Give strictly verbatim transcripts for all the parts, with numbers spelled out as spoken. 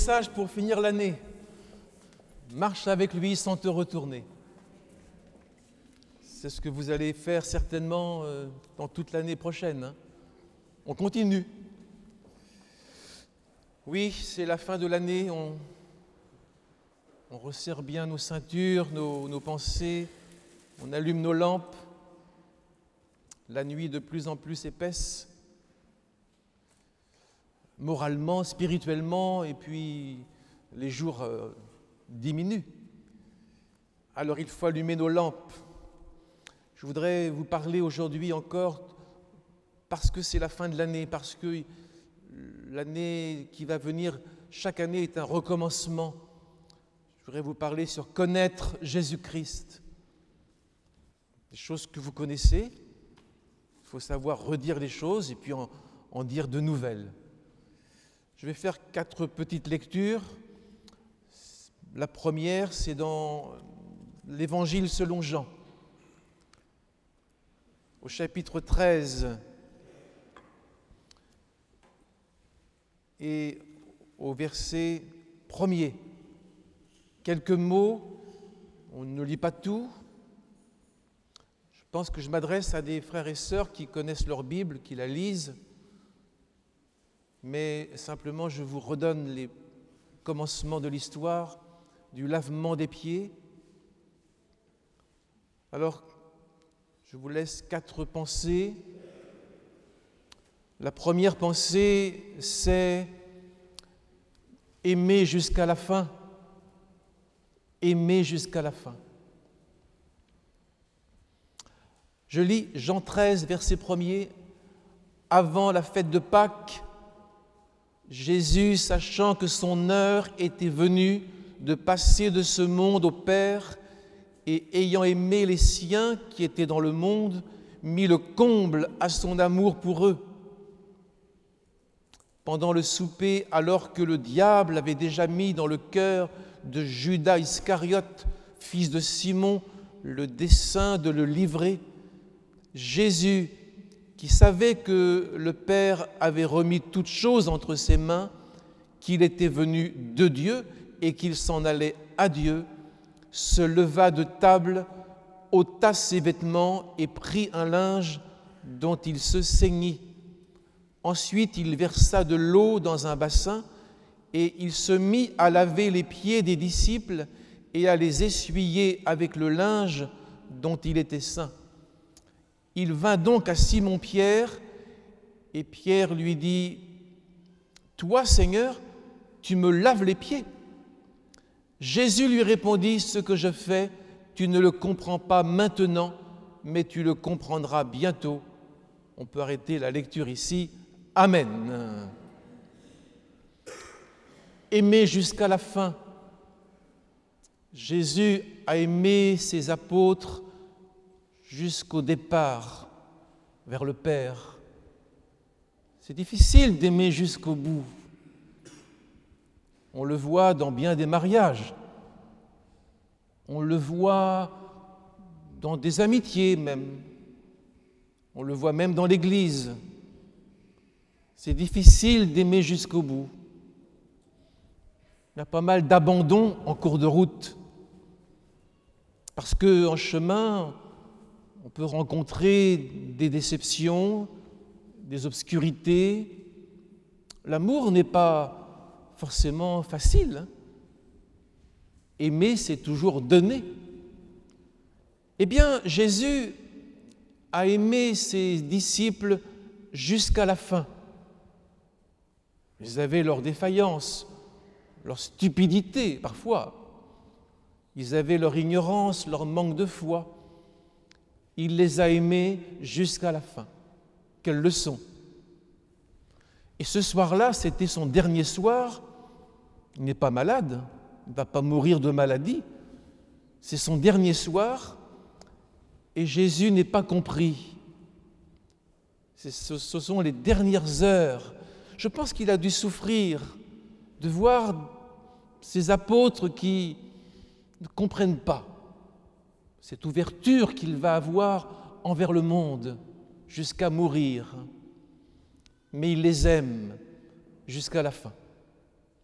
Message pour finir l'année. Marche avec lui sans te retourner. C'est ce que vous allez faire certainement euh, dans toute l'année prochaine. Hein. On continue. Oui, c'est la fin de l'année. On, on resserre bien nos ceintures, nos, nos pensées. On allume nos lampes. La nuit de plus en plus épaisse. Moralement, spirituellement, et puis les jours euh, diminuent. Alors il faut allumer nos lampes. Je voudrais vous parler aujourd'hui encore, parce que c'est la fin de l'année, parce que l'année qui va venir, chaque année est un recommencement. Je voudrais vous parler sur connaître Jésus-Christ. Des choses que vous connaissez, il faut savoir redire les choses et puis en, en dire de nouvelles. Je vais faire quatre petites lectures. La première, c'est dans l'Évangile selon Jean, au chapitre treize et au verset premier. Quelques mots, on ne lit pas tout. Je pense que je m'adresse à des frères et sœurs qui connaissent leur Bible, qui la lisent. Mais simplement, je vous redonne les commencements de l'histoire du lavement des pieds. Alors, je vous laisse quatre pensées. La première pensée, c'est aimer jusqu'à la fin. Aimer jusqu'à la fin. Je lis Jean treize, verset premier. Avant la fête de Pâques, Jésus, sachant que son heure était venue de passer de ce monde au Père, et ayant aimé les siens qui étaient dans le monde, mit le comble à son amour pour eux. Pendant le souper, alors que le diable avait déjà mis dans le cœur de Judas Iscariote, fils de Simon, le dessein de le livrer, Jésus, qui savait que le Père avait remis toutes choses entre ses mains, qu'il était venu de Dieu et qu'il s'en allait à Dieu, se leva de table, ôta ses vêtements et prit un linge dont il se ceignit. Ensuite, il versa de l'eau dans un bassin et il se mit à laver les pieds des disciples et à les essuyer avec le linge dont il était ceint. Il vint donc à Simon-Pierre, et Pierre lui dit « Toi, Seigneur, tu me laves les pieds ?» Jésus lui répondit « Ce que je fais, tu ne le comprends pas maintenant, mais tu le comprendras bientôt. » On peut arrêter la lecture ici. Amen. Aimer jusqu'à la fin. Jésus a aimé ses apôtres jusqu'au départ vers le Père. C'est difficile d'aimer jusqu'au bout. On le voit dans bien des mariages. On le voit dans des amitiés même. On le voit même dans l'Église. C'est difficile d'aimer jusqu'au bout. Il y a pas mal d'abandon en cours de route. Parce qu'en chemin, on peut rencontrer des déceptions, des obscurités. L'amour n'est pas forcément facile. Aimer, c'est toujours donner. Eh bien, Jésus a aimé ses disciples jusqu'à la fin. Ils avaient leur défaillance, leur stupidité parfois. Ils avaient leur ignorance, leur manque de foi. Il les a aimés jusqu'à la fin. Quelle leçon! Et ce soir-là, c'était son dernier soir. Il n'est pas malade, il ne va pas mourir de maladie. C'est son dernier soir et Jésus n'est pas compris. C'est, ce, ce sont les dernières heures. Je pense qu'il a dû souffrir de voir ces apôtres qui ne comprennent pas cette ouverture qu'il va avoir envers le monde jusqu'à mourir. Mais il les aime jusqu'à la fin.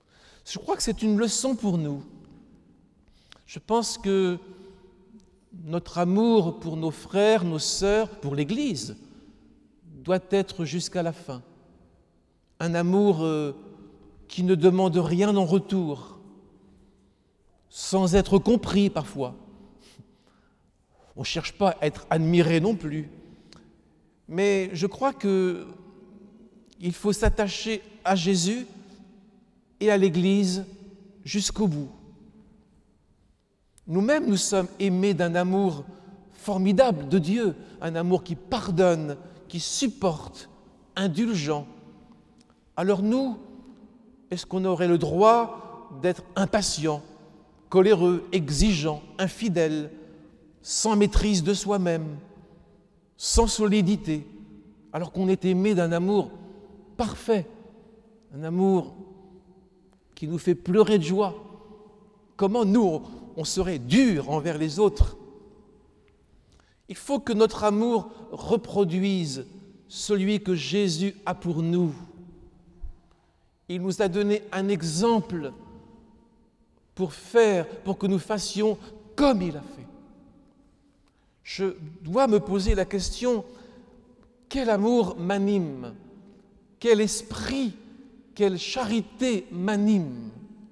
Je crois que c'est une leçon pour nous. Je pense que notre amour pour nos frères, nos sœurs, pour l'Église, doit être jusqu'à la fin. Un amour euh, qui ne demande rien en retour, sans être compris parfois. On ne cherche pas à être admiré non plus. Mais je crois qu'il faut s'attacher à Jésus et à l'Église jusqu'au bout. Nous-mêmes, nous sommes aimés d'un amour formidable de Dieu, un amour qui pardonne, qui supporte, indulgent. Alors nous, est-ce qu'on aurait le droit d'être impatients, coléreux, exigeants, infidèles, sans maîtrise de soi-même, sans solidité, alors qu'on est aimé d'un amour parfait, un amour qui nous fait pleurer de joie? Comment nous, on serait dur envers les autres? Il faut que notre amour reproduise celui que Jésus a pour nous. Il nous a donné un exemple pour faire, pour que nous fassions comme il a fait. Je dois me poser la question, quel amour m'anime? Quel esprit, quelle charité m'anime?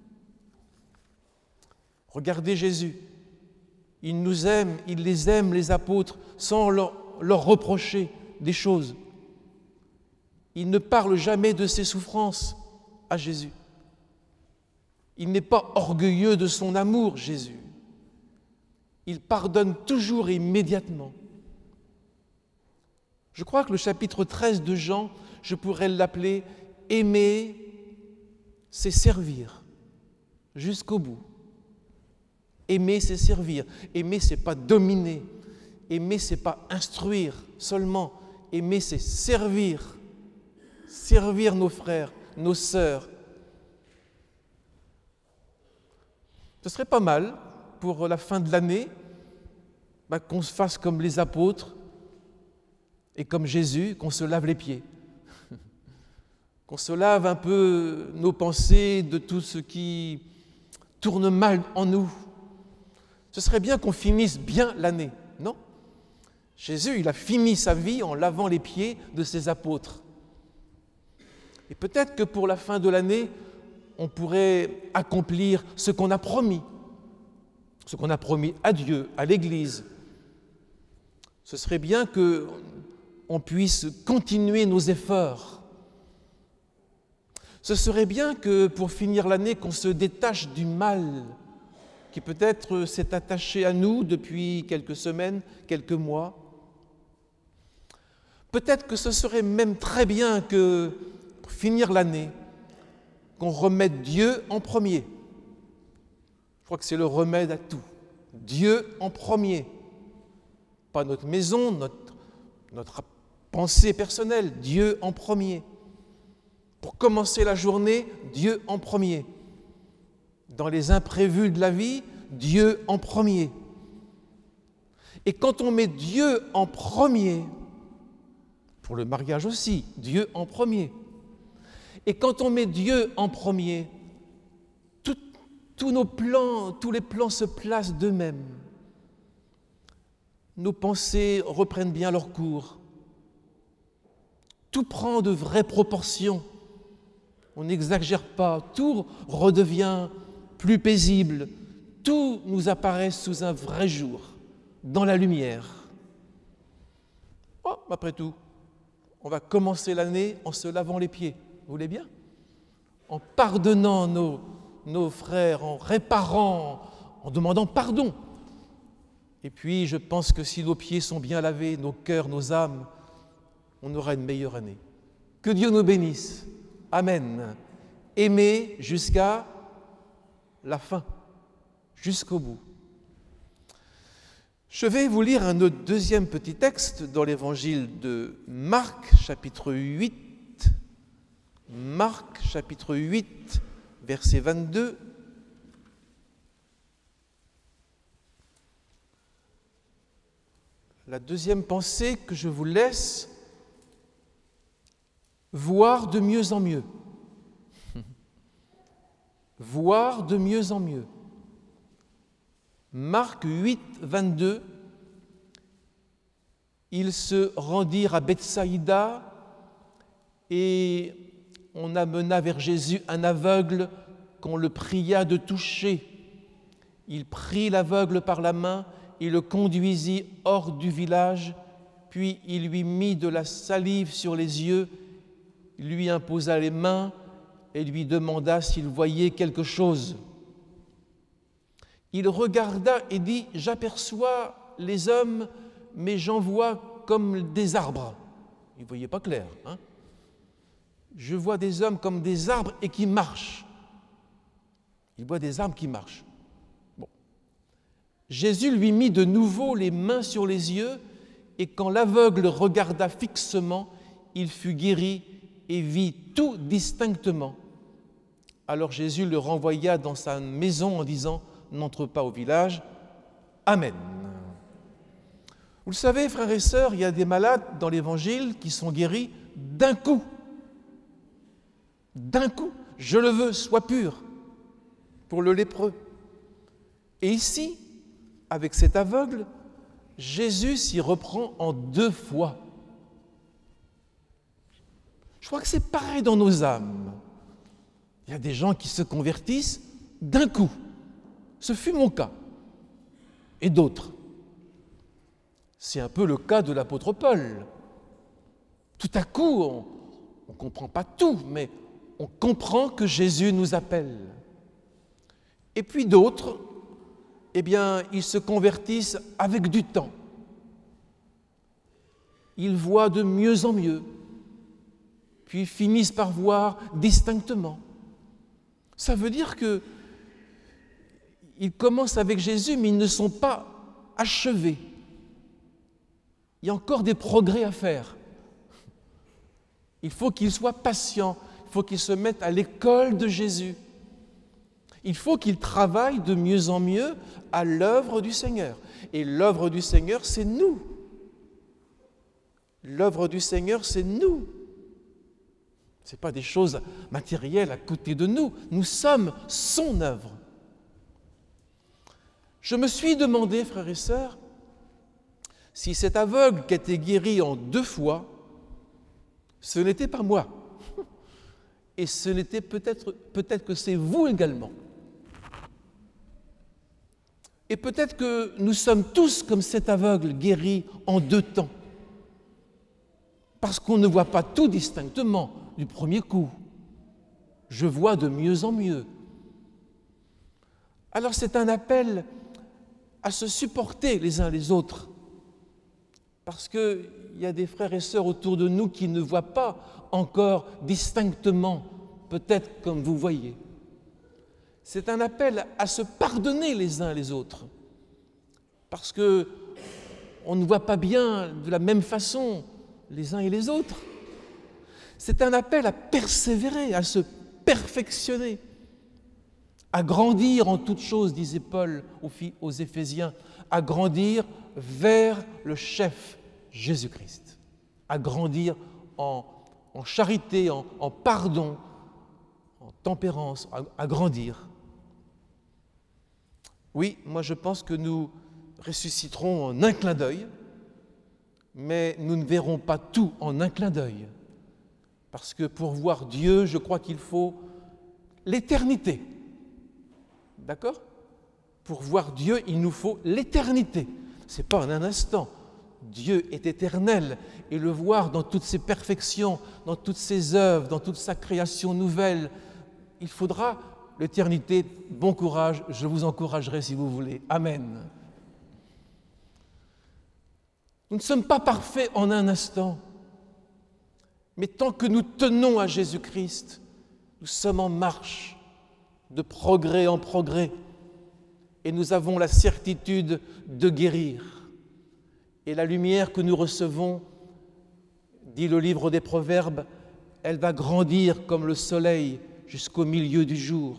Regardez Jésus. Il nous aime, il les aime, les apôtres, sans leur, leur reprocher des choses. Il ne parle jamais de ses souffrances à Jésus. Il n'est pas orgueilleux de son amour, Jésus. Il pardonne toujours et immédiatement. Je crois que le chapitre treize de Jean, je pourrais l'appeler « Aimer, c'est servir » jusqu'au bout. Aimer, c'est servir. Aimer, c'est pas dominer. Aimer, c'est pas instruire seulement. Aimer, c'est servir. Servir nos frères, nos sœurs. Ce serait pas mal pour la fin de l'année bah, qu'on se fasse comme les apôtres et comme Jésus, qu'on se lave les pieds. Qu'on se lave un peu nos pensées de tout ce qui tourne mal en nous. Ce serait bien qu'on finisse bien l'année, non? Jésus, il a fini sa vie en lavant les pieds de ses apôtres. Et peut-être que pour la fin de l'année, on pourrait accomplir ce qu'on a promis, ce qu'on a promis à Dieu, à l'Église. Ce serait bien qu'on puisse continuer nos efforts. Ce serait bien que pour finir l'année, qu'on se détache du mal qui peut-être s'est attaché à nous depuis quelques semaines, quelques mois. Peut-être que ce serait même très bien que, pour finir l'année, qu'on remette Dieu en premier. Je crois que c'est le remède à tout. Dieu en premier. Pas notre maison, notre, notre pensée personnelle, Dieu en premier. Pour commencer la journée, Dieu en premier. Dans les imprévus de la vie, Dieu en premier. Et quand on met Dieu en premier, pour le mariage aussi, Dieu en premier. Et quand on met Dieu en premier, tout, tous nos plans, tous les plans se placent d'eux-mêmes. Nos pensées reprennent bien leur cours. Tout prend de vraies proportions. On n'exagère pas, tout redevient plus paisible, tout nous apparaît sous un vrai jour, dans la lumière. Oh, après tout, on va commencer l'année en se lavant les pieds, vous voulez bien? En pardonnant nos, nos frères, en réparant, en demandant pardon. Et puis, je pense que si nos pieds sont bien lavés, nos cœurs, nos âmes, on aura une meilleure année. Que Dieu nous bénisse. Amen. Aimer jusqu'à la fin, jusqu'au bout. Je vais vous lire un autre deuxième petit texte dans l'évangile de Marc, chapitre huit. Marc, chapitre huit, verset vingt-deux. La deuxième pensée que je vous laisse, voir de mieux en mieux. voir de mieux en mieux. Marc huit, vingt-deux, ils se rendirent à Bethsaïda et on amena vers Jésus un aveugle qu'on le pria de toucher. Il prit l'aveugle par la main et le conduisit hors du village, puis il lui mit de la salive sur les yeux, lui imposa les mains et lui demanda s'il voyait quelque chose. Il regarda et dit « J'aperçois les hommes, mais j'en vois comme des arbres. » Il ne voyait pas clair. Hein? Je vois des hommes comme des arbres et qui marchent. Il voit des arbres qui marchent. Bon. Jésus lui mit de nouveau les mains sur les yeux et quand l'aveugle regarda fixement, il fut guéri et vit tout distinctement. Alors Jésus le renvoya dans sa maison en disant « N'entre pas au village. Amen. » Vous le savez, frères et sœurs, il y a des malades dans l'Évangile qui sont guéris d'un coup. D'un coup. Je le veux, sois pur. Pour le lépreux. Et ici, avec cet aveugle, Jésus s'y reprend en deux fois. Je crois que c'est pareil dans nos âmes. Il y a des gens qui se convertissent d'un coup. Ce fut mon cas. Et d'autres. C'est un peu le cas de l'apôtre Paul. Tout à coup, on ne comprend pas tout, mais on comprend que Jésus nous appelle. Et puis d'autres, eh bien, ils se convertissent avec du temps. Ils voient de mieux en mieux, puis finissent par voir distinctement. Ça veut dire que ils commencent avec Jésus, mais ils ne sont pas achevés. Il y a encore des progrès à faire. Il faut qu'ils soient patients, il faut qu'ils se mettent à l'école de Jésus. Il faut qu'ils travaillent de mieux en mieux à l'œuvre du Seigneur. Et l'œuvre du Seigneur, c'est nous. L'œuvre du Seigneur, c'est nous. Ce n'est pas des choses matérielles à côté de nous. Nous sommes son œuvre. Je me suis demandé, frères et sœurs, si cet aveugle qui a été guéri en deux fois, ce n'était pas moi. Et ce n'était peut-être, peut-être que c'est vous également. Et peut-être que nous sommes tous comme cet aveugle guéri en deux temps. Parce qu'on ne voit pas tout distinctement du premier coup. Je vois de mieux en mieux. Alors c'est un appel à se supporter les uns les autres. Parce qu'il y a des frères et sœurs autour de nous qui ne voient pas encore distinctement, peut-être comme vous voyez. C'est un appel à se pardonner les uns les autres. Parce que on ne voit pas bien de la même façon les uns et les autres. C'est un appel à persévérer, à se perfectionner, à grandir en toutes choses, disait Paul aux Éphésiens, à grandir vers le chef Jésus-Christ, à grandir en, en charité, en, en pardon, en tempérance, à, à grandir. Oui, moi je pense que nous ressusciterons en un clin d'œil, mais nous ne verrons pas tout en un clin d'œil. Parce que pour voir Dieu, je crois qu'il faut l'éternité. D'accord ? Pour voir Dieu, il nous faut l'éternité. Ce n'est pas en un instant. Dieu est éternel et le voir dans toutes ses perfections, dans toutes ses œuvres, dans toute sa création nouvelle, il faudra l'éternité. Bon courage, je vous encouragerai si vous voulez. Amen. Nous ne sommes pas parfaits en un instant, mais tant que nous tenons à Jésus-Christ, nous sommes en marche, de progrès en progrès, et nous avons la certitude de guérir. Et la lumière que nous recevons, dit le livre des Proverbes, elle va grandir comme le soleil jusqu'au milieu du jour.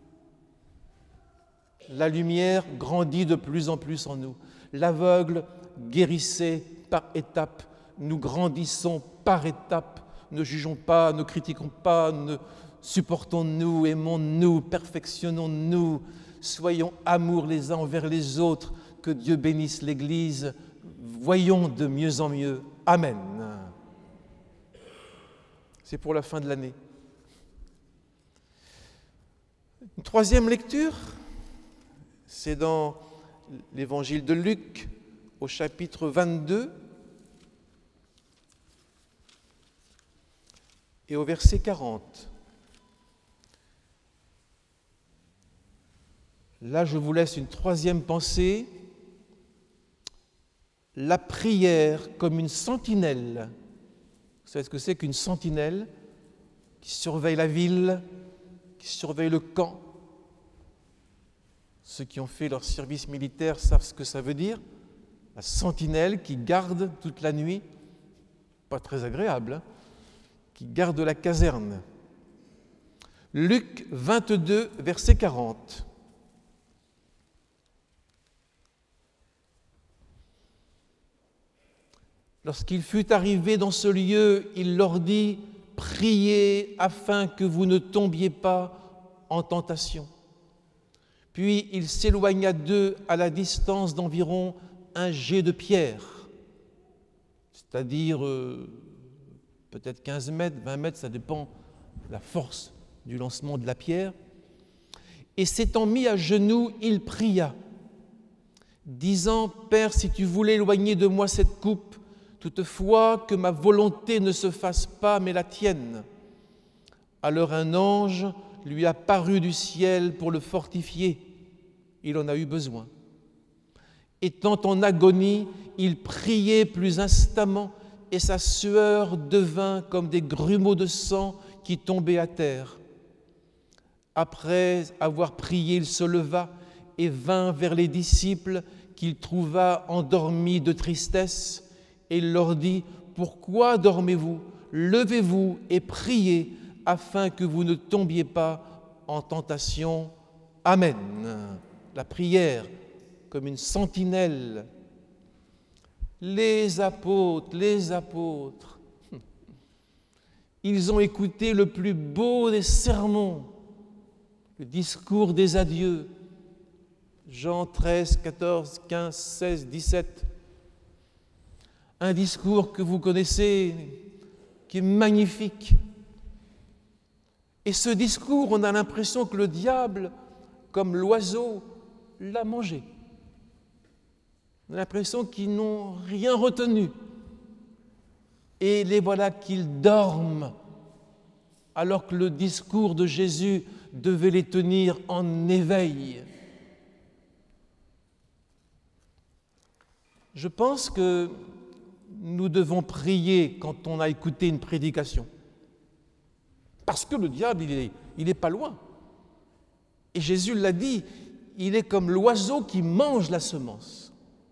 La lumière grandit de plus en plus en nous. L'aveugle guérissait par étapes, nous grandissons par étapes. Ne jugeons pas, ne critiquons pas, ne supportons-nous, aimons-nous, perfectionnons-nous, soyons amour les uns envers les autres, que Dieu bénisse l'Église, voyons de mieux en mieux. Amen. C'est pour la fin de l'année. Une troisième lecture, c'est dans l'Évangile de Luc, au chapitre vingt-deux, et au verset quarante. Là, je vous laisse une troisième pensée. La prière comme une sentinelle. Vous savez ce que c'est qu'une sentinelle qui surveille la ville, qui surveille le camp? Ceux qui ont fait leur service militaire savent ce que ça veut dire. La sentinelle qui garde toute la nuit, pas très agréable, hein, qui garde la caserne. Luc vingt-deux, verset quarante. Lorsqu'il fut arrivé dans ce lieu, il leur dit « Priez afin que vous ne tombiez pas en tentation. » Puis il s'éloigna d'eux à la distance d'environ un jet de pierre, c'est-à-dire euh, peut-être quinze mètres, vingt mètres, ça dépend de la force du lancement de la pierre. Et s'étant mis à genoux, il pria, disant « Père, si tu voulais éloigner de moi cette coupe, toutefois que ma volonté ne se fasse pas, mais la tienne. » Alors un ange lui apparut du ciel pour le fortifier. Il en a eu besoin. Étant en agonie, il priait plus instamment et sa sueur devint comme des grumeaux de sang qui tombaient à terre. Après avoir prié, il se leva et vint vers les disciples qu'il trouva endormis de tristesse. Et il leur dit, « Pourquoi dormez-vous? Levez-vous et priez afin que vous ne tombiez pas en tentation. » Amen. La prière comme une sentinelle. Les apôtres, les apôtres, ils ont écouté le plus beau des sermons, le discours des adieux. Jean treize, quatorze, quinze, seize, dix-sept. Un discours que vous connaissez, qui est magnifique. Et ce discours, on a l'impression que le diable, comme l'oiseau, l'a mangé. On a l'impression qu'ils n'ont rien retenu. Et les voilà qu'ils dorment, alors que le discours de Jésus devait les tenir en éveil. Je pense que nous devons prier quand on a écouté une prédication. Parce que le diable, il est, il est pas loin. Et Jésus l'a dit, il est comme l'oiseau qui mange la semence.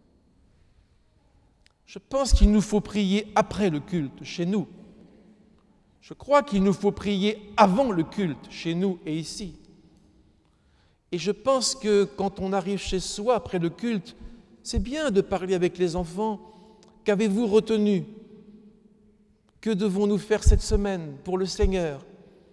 Je pense qu'il nous faut prier après le culte, chez nous. Je crois qu'il nous faut prier avant le culte, chez nous et ici. Et je pense que quand on arrive chez soi après le culte, c'est bien de parler avec les enfants. Qu'avez-vous retenu? Que devons-nous faire cette semaine pour le Seigneur?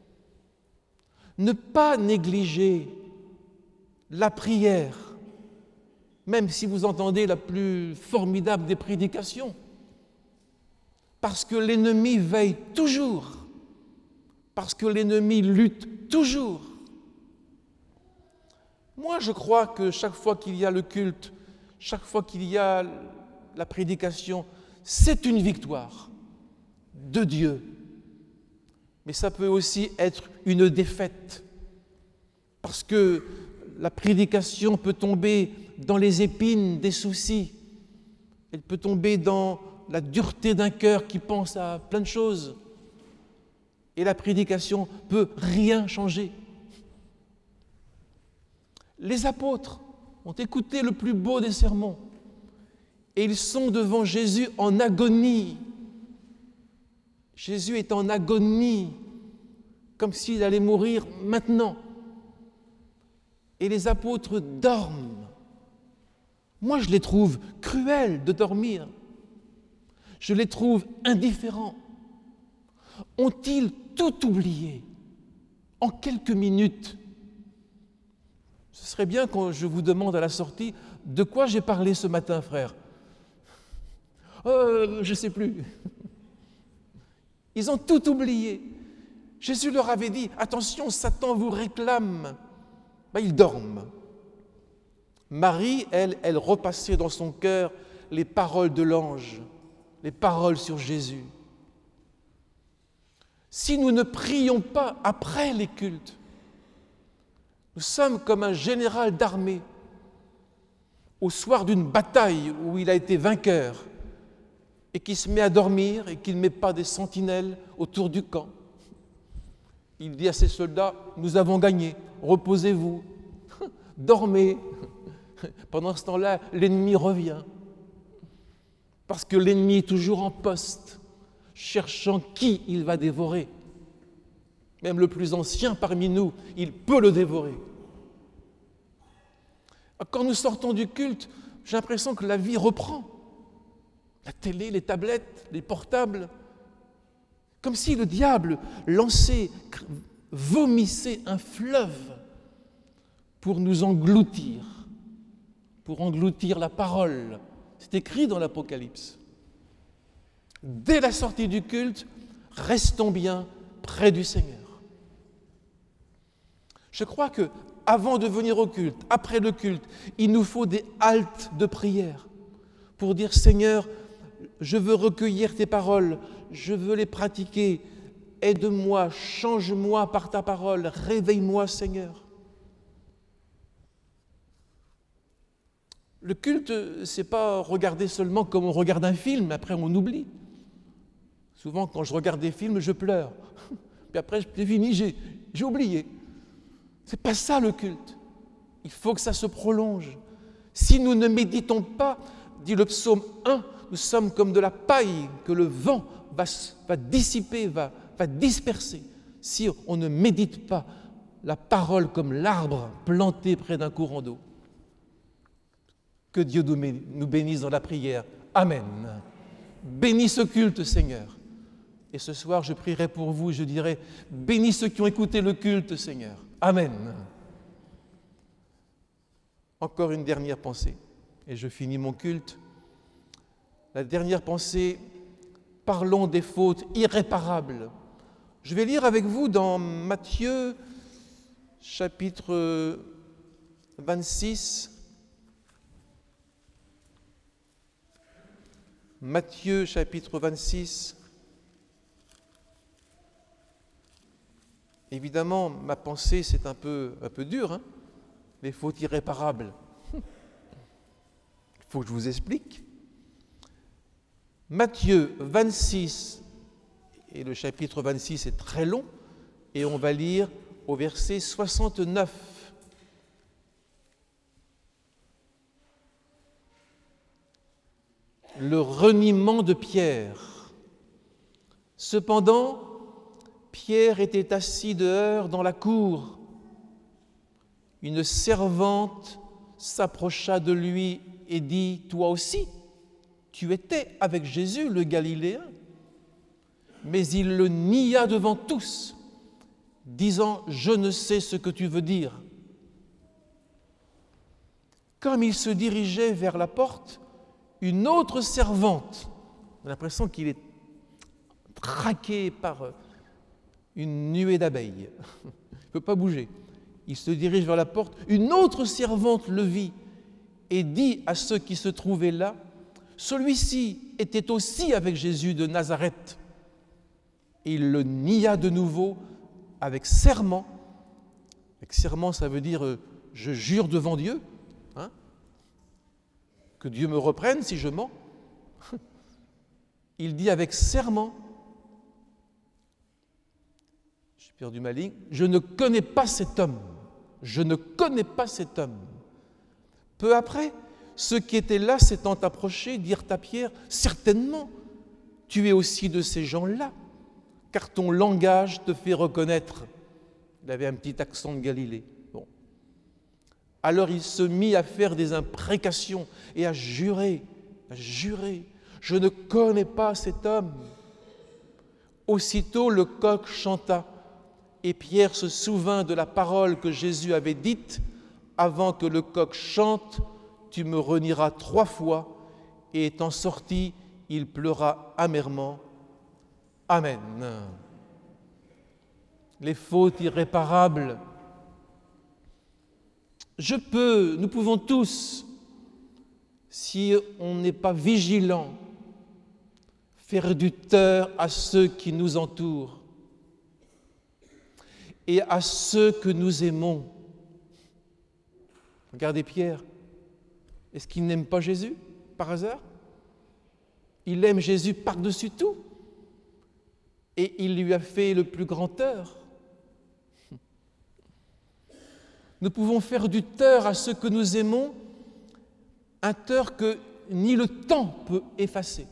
Ne pas négliger la prière, même si vous entendez la plus formidable des prédications, parce que l'ennemi veille toujours, parce que l'ennemi lutte toujours. Moi, je crois que chaque fois qu'il y a le culte, chaque fois qu'il y a la prédication, c'est une victoire de Dieu. Mais ça peut aussi être une défaite, parce que la prédication peut tomber dans les épines des soucis, elle peut tomber dans la dureté d'un cœur qui pense à plein de choses, et la prédication peut rien changer. Les apôtres ont écouté le plus beau des sermons, et ils sont devant Jésus en agonie. Jésus est en agonie, comme s'il allait mourir maintenant. Et les apôtres dorment. Moi, je les trouve cruels de dormir. Je les trouve indifférents. Ont-ils tout oublié? en quelques minutes. Ce serait bien quand je vous demande à la sortie de quoi j'ai parlé ce matin, frère. Euh, je ne sais plus. Ils ont tout oublié. Jésus leur avait dit, attention, Satan vous réclame. Ben, ils dorment. Marie, elle, elle repassait dans son cœur les paroles de l'ange, les paroles sur Jésus. Si nous ne prions pas après les cultes, nous sommes comme un général d'armée au soir d'une bataille où il a été vainqueur et qui se met à dormir et qui ne met pas des sentinelles autour du camp. Il dit à ses soldats, nous avons gagné, reposez-vous, dormez. Pendant ce temps-là, l'ennemi revient. Parce que l'ennemi est toujours en poste, cherchant qui il va dévorer. Même le plus ancien parmi nous, il peut le dévorer. Quand nous sortons du culte, j'ai l'impression que la vie reprend. La télé, les tablettes, les portables, comme si le diable lançait, vomissait un fleuve pour nous engloutir, pour engloutir la parole. C'est écrit dans l'Apocalypse. Dès la sortie du culte, restons bien près du Seigneur. Je crois que avant de venir au culte, après le culte, il nous faut des haltes de prière pour dire Seigneur, je veux recueillir tes paroles, je veux les pratiquer, aide-moi, change-moi par ta parole, réveille-moi Seigneur. Le culte, c'est pas regarder seulement comme on regarde un film, après on oublie. Souvent quand je regarde des films, je pleure. Puis après, c'est fini, j'ai, j'ai oublié. C'est pas ça le culte. Il faut que ça se prolonge. Si nous ne méditons pas, dit le psaume un, nous sommes comme de la paille que le vent va, va dissiper, va, va disperser. Si on ne médite pas la parole comme l'arbre planté près d'un courant d'eau. Que Dieu nous bénisse dans la prière. Amen. Bénis ce culte, Seigneur. Et ce soir, je prierai pour vous et je dirai, bénis ceux qui ont écouté le culte, Seigneur. Amen. Encore une dernière pensée, et je finis mon culte. La dernière pensée, parlons des fautes irréparables. Je vais lire avec vous dans Matthieu, chapitre vingt-six. Matthieu, chapitre vingt-six. Évidemment, ma pensée, c'est un peu, un peu dur, hein, les fautes irréparables. Il faut que je vous explique. Matthieu vingt-six, et le chapitre vingt-six est très long, et on va lire au verset soixante-neuf. Le reniement de Pierre. Cependant, Pierre était assis dehors dans la cour. Une servante s'approcha de lui et dit, « Toi aussi, tu étais avec Jésus, le Galiléen. » Mais il le nia devant tous, disant, « Je ne sais ce que tu veux dire. » Comme il se dirigeait vers la porte, une autre servante, on a l'impression qu'il est traqué par une nuée d'abeilles, il ne peut pas bouger. Il se dirige vers la porte, une autre servante le vit et dit à ceux qui se trouvaient là, « Celui-ci était aussi avec Jésus de Nazareth. » Et il le nia de nouveau avec serment. Avec serment, ça veut dire euh, « je jure devant Dieu hein, ». Que Dieu me reprenne si je mens. Il dit avec serment, j'ai perdu ma ligne, je ne connais pas cet homme, je ne connais pas cet homme. Peu après, ceux qui étaient là s'étant approchés dirent à Pierre, certainement, tu es aussi de ces gens-là, car ton langage te fait reconnaître. Il avait un petit accent de Galilée. Bon. Alors il se mit à faire des imprécations et à jurer, à jurer, je ne connais pas cet homme. Aussitôt le coq chanta et Pierre se souvint de la parole que Jésus avait dite, « Avant que le coq chante, tu me renieras trois fois. » Et étant sorti, il pleura amèrement. Amen. Les fautes irréparables. Je peux, nous pouvons tous, si on n'est pas vigilant, faire du tort à ceux qui nous entourent et à ceux que nous aimons. Regardez Pierre. Est-ce qu'il n'aime pas Jésus par hasard? Il aime Jésus par-dessus tout et il lui a fait le plus grand tort. Nous pouvons faire du tort à ceux que nous aimons, un tort que ni le temps peut effacer,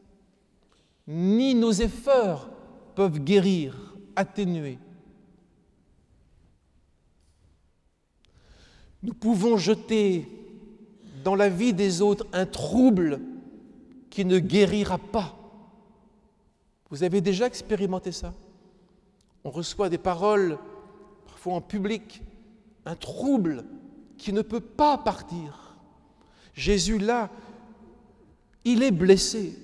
ni nos efforts peuvent guérir, atténuer. Nous pouvons jeter dans la vie des autres un trouble qui ne guérira pas. Vous avez déjà expérimenté ça? On reçoit des paroles, parfois en public, un trouble qui ne peut pas partir. Jésus, là, il est blessé.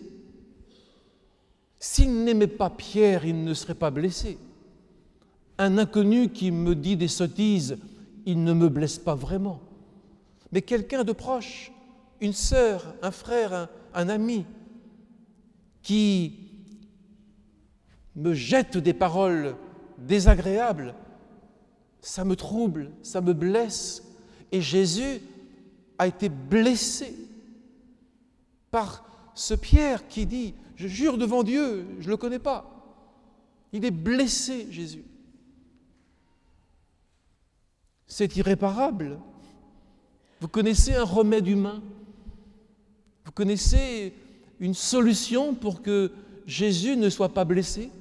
S'il n'aimait pas Pierre, il ne serait pas blessé. Un inconnu qui me dit des sottises, il ne me blesse pas vraiment. Mais quelqu'un de proche, une sœur, un frère, un, un ami, qui me jette des paroles désagréables, ça me trouble, ça me blesse. Et Jésus a été blessé par ce Pierre qui dit, je jure devant Dieu, je ne le connais pas. Il est blessé, Jésus. C'est irréparable. Vous connaissez un remède humain? Vous connaissez une solution pour que Jésus ne soit pas blessé?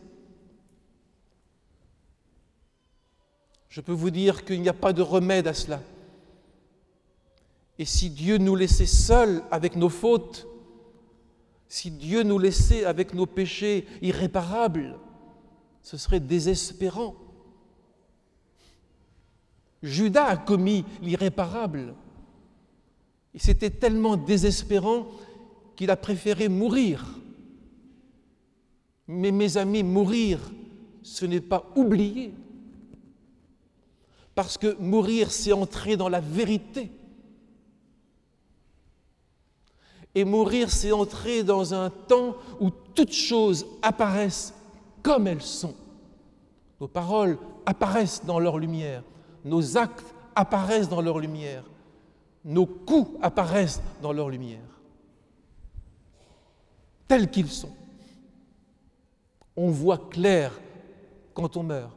Je peux vous dire qu'il n'y a pas de remède à cela. Et si Dieu nous laissait seuls avec nos fautes, si Dieu nous laissait avec nos péchés irréparables, ce serait désespérant. Judas a commis l'irréparable. Et c'était tellement désespérant qu'il a préféré mourir. Mais mes amis, mourir, ce n'est pas oublier. Parce que mourir, c'est entrer dans la vérité. Et mourir, c'est entrer dans un temps où toutes choses apparaissent comme elles sont. Nos paroles apparaissent dans leur lumière. Nos actes apparaissent dans leur lumière. Nos coups apparaissent dans leur lumière. Tels qu'ils sont. On voit clair quand on meurt.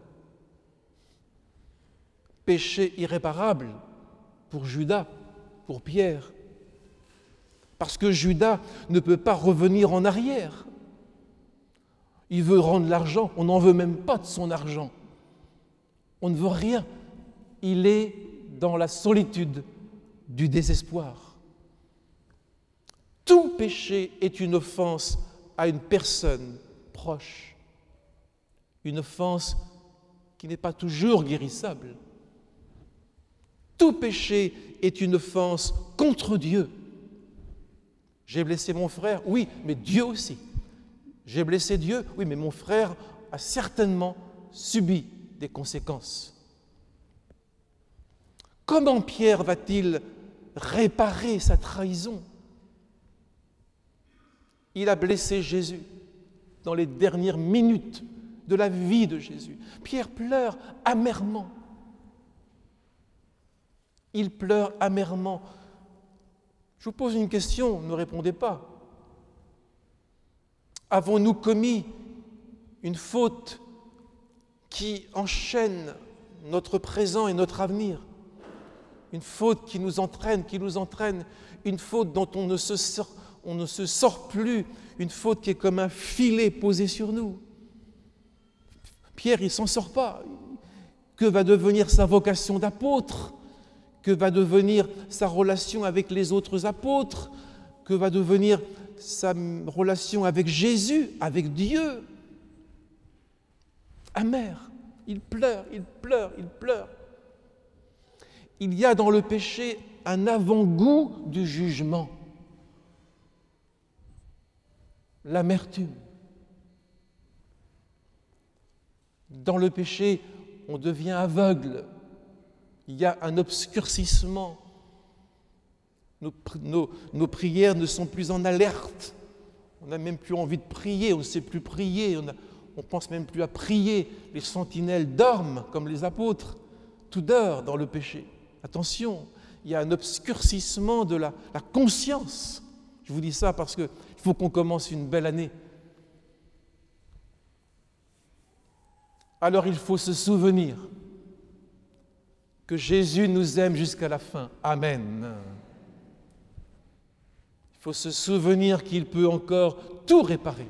Péché irréparable pour Judas, pour Pierre. Parce que Judas ne peut pas revenir en arrière. Il veut rendre l'argent, on n'en veut même pas de son argent. On ne veut rien. Il est dans la solitude du désespoir. Tout péché est une offense à une personne proche. Une offense qui n'est pas toujours guérissable. Tout péché est une offense contre Dieu. J'ai blessé mon frère, oui, mais Dieu aussi. J'ai blessé Dieu, oui, mais mon frère a certainement subi des conséquences. Comment Pierre va-t-il réparer sa trahison? Il a blessé Jésus dans les dernières minutes de la vie de Jésus. Pierre pleure amèrement. Il pleure amèrement. Je vous pose une question, ne répondez pas. Avons-nous commis une faute qui enchaîne notre présent et notre avenir? Une faute qui nous entraîne, qui nous entraîne, une faute dont on ne se sort, on ne se sort plus, une faute qui est comme un filet posé sur nous. Pierre, il ne s'en sort pas. Que va devenir sa vocation d'apôtre? Que va devenir sa relation avec les autres apôtres? Que va devenir sa relation avec Jésus, avec Dieu? Amer. il pleure, il pleure, il pleure. Il y a dans le péché un avant-goût du jugement, l'amertume. Dans le péché, on devient aveugle. Il y a un obscurcissement. Nos, nos, nos prières ne sont plus en alerte. On n'a même plus envie de prier, on ne sait plus prier, on ne pense même plus à prier. Les sentinelles dorment comme les apôtres. Tout dort dans le péché. Attention, il y a un obscurcissement de la, la conscience. Je vous dis ça parce qu'il faut qu'on commence une belle année. Alors il faut se souvenir que Jésus nous aime jusqu'à la fin. Amen. Il faut se souvenir qu'il peut encore tout réparer.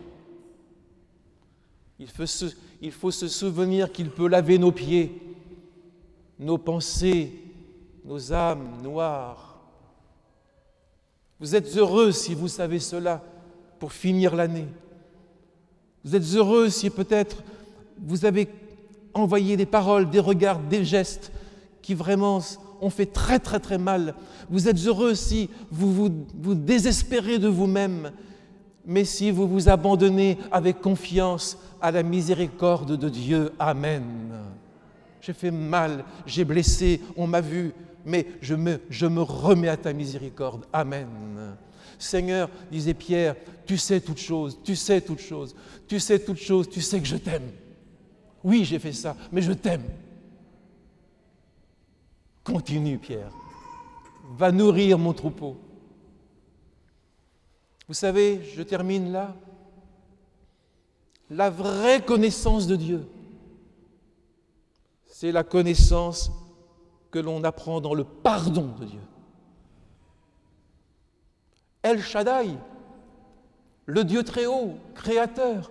Il faut se, il faut se souvenir qu'il peut laver nos pieds, nos pensées, nos âmes noires. Vous êtes heureux si vous savez cela pour finir l'année. Vous êtes heureux si peut-être vous avez envoyé des paroles, des regards, des gestes qui vraiment ont fait très très très mal. Vous êtes heureux si vous vous, vous désespérez de vous-même, mais si vous vous abandonnez avec confiance à la miséricorde de Dieu. Amen. J'ai fait mal, j'ai blessé, on m'a vu, mais je me, je me remets à ta miséricorde. Amen. Seigneur, disait Pierre, tu sais toutes choses, tu sais toutes choses, tu sais toutes choses, tu sais que je t'aime. Oui, j'ai fait ça, mais je t'aime. Continue, Pierre. Va nourrir mon troupeau. Vous savez, je termine là. La vraie connaissance de Dieu, c'est la connaissance que l'on apprend dans le pardon de Dieu. El Shaddai, le Dieu très haut, créateur.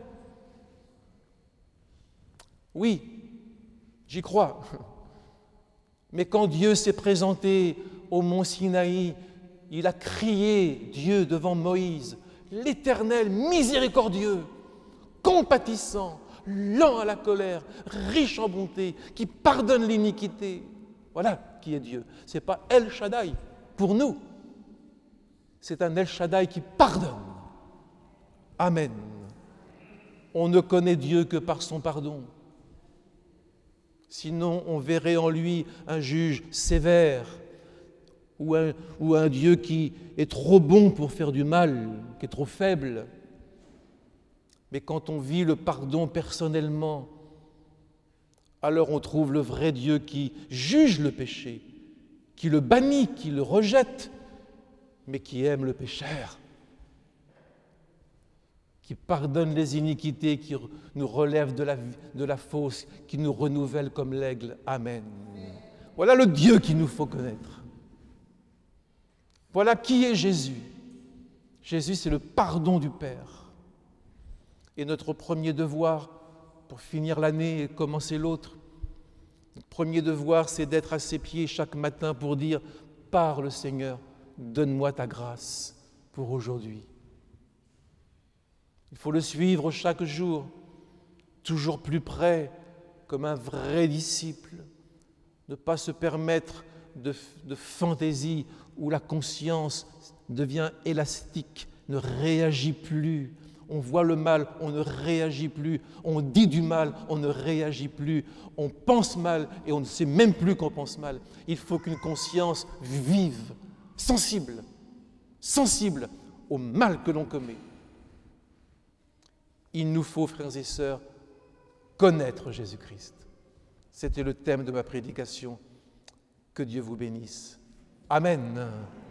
Oui, j'y crois. Mais quand Dieu s'est présenté au mont Sinaï, il a crié, Dieu, devant Moïse, l'Éternel miséricordieux, compatissant, lent à la colère, riche en bonté, qui pardonne l'iniquité. Voilà qui est Dieu. Ce n'est pas El Shaddai pour nous. C'est un El Shaddai qui pardonne. Amen. On ne connaît Dieu que par son pardon. Sinon, on verrait en lui un juge sévère ou un, ou un Dieu qui est trop bon pour faire du mal, qui est trop faible. Mais quand on vit le pardon personnellement, alors on trouve le vrai Dieu qui juge le péché, qui le bannit, qui le rejette, mais qui aime le pécheur, qui pardonne les iniquités, qui nous relève de la, de la fosse, qui nous renouvelle comme l'aigle. Amen. Voilà le Dieu qu'il nous faut connaître. Voilà qui est Jésus. Jésus, c'est le pardon du Père. Et notre premier devoir, pour finir l'année et commencer l'autre, notre premier devoir, c'est d'être à ses pieds chaque matin pour dire « Parle Seigneur, donne-moi ta grâce pour aujourd'hui ». Il faut le suivre chaque jour, toujours plus près, comme un vrai disciple. Ne pas se permettre de, de fantaisie où la conscience devient élastique, ne réagit plus. On voit le mal, on ne réagit plus. On dit du mal, on ne réagit plus. On pense mal et on ne sait même plus qu'on pense mal. Il faut qu'une conscience vive, sensible, sensible au mal que l'on commet. Il nous faut, frères et sœurs, connaître Jésus-Christ. C'était le thème de ma prédication. Que Dieu vous bénisse. Amen.